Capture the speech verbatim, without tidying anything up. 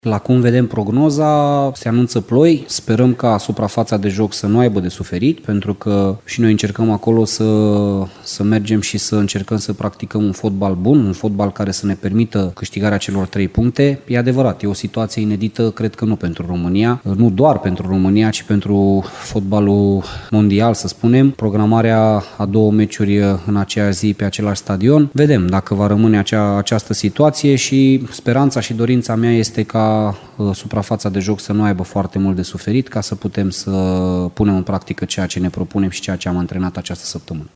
La cum vedem prognoza, se anunță ploi, sperăm ca suprafața de joc să nu aibă de suferit, pentru că și noi încercăm acolo să, să mergem și să încercăm să practicăm un fotbal bun, un fotbal care să ne permită câștigarea celor trei puncte. E adevărat, e o situație inedită, cred că nu pentru România, nu doar pentru România, ci pentru fotbalul mondial, să spunem. Programarea a două meciuri în aceeași zi pe același stadion. Vedem dacă va rămâne acea, această situație și speranța și dorința mea este ca suprafața de joc să nu aibă foarte mult de suferit, ca să putem să punem în practică ceea ce ne propunem și ceea ce am antrenat această săptămână.